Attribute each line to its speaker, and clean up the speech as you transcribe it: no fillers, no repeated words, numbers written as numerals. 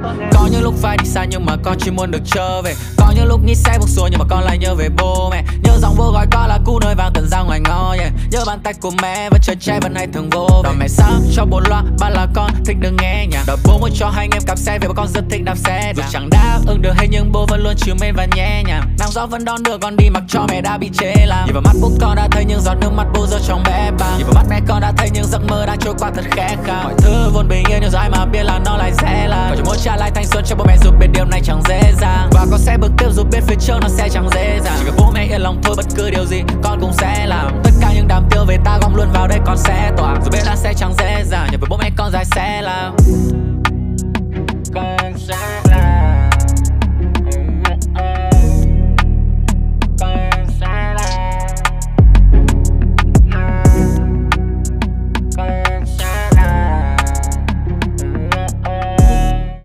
Speaker 1: Có những lúc phải đi xa nhưng mà con chỉ muốn được trở về. Có những lúc nghĩ sẽ buông xuôi nhưng mà con lại nhớ về bố mẹ. Nhớ giọng bố gọi con là cú nơi vang tận ra ngoài ngõ, yeah. Nhớ bàn tay của mẹ và trời che vẫn hay thường vô về. Mẹ sáng cho bố loa ba là con thích được nghe nhạc. Đợi bố mua cho hai anh em cặp xe về, bà con rất thích đạp xe. Dù chẳng đáp ứng được hết nhưng bố vẫn luôn chiều mến và nhẹ nhàng. Nắng gió vẫn đón đưa con đi mặc cho mẹ đã bị chế làm. Nhìn vào mắt bố con đã thấy những giọt nước mắt bố rơi trong bé bàng. Nhìn vào mắt mẹ con đã thấy những giấc mơ đang trôi qua thật khẽ khàng. Mọi thứ vốn bình yên nhưng rồi ai mà biết là nó lại sẽ là. Còn chỉ muốn trả lại thanh xuân cho bố mẹ dù biết điều này chẳng dễ dàng. Và con sẽ bước tiếp dù biết phía trước nó sẽ chẳng dễ dàng. Chỉ cần bố mẹ yên lòng thôi, bất cứ điều gì con cũng sẽ làm. Tất cả những đám tiêu về ta gom luôn vào đây con sẽ tỏa. Dù biết là sẽ chẳng dễ dàng nhưng với bố mẹ con dài sẽ làm.